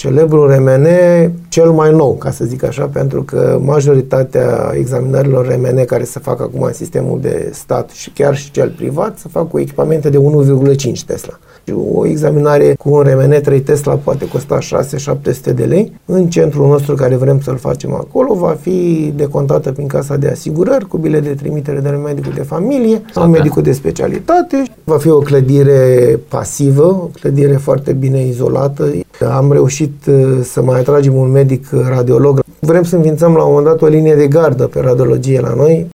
celebrul RMN cel mai nou, ca să zic așa, pentru că majoritatea examinărilor RMN care se fac acum în sistemul de stat și chiar și cel privat se fac cu echipamente de 1,5 Tesla. O examinare cu un RMN 3 Tesla poate costa 600-700 de lei. În centrul nostru care vrem să-l facem acolo va fi decontată prin casa de asigurări cu bilet de trimitere de la medicul de familie sau medicul de specialitate. Va fi o clădire pasivă, o clădire foarte bine izolată. Am reușit să mai atragem un medic radiolog. Vrem să înființăm la un moment dat o linie de gardă pe radiologie la noi.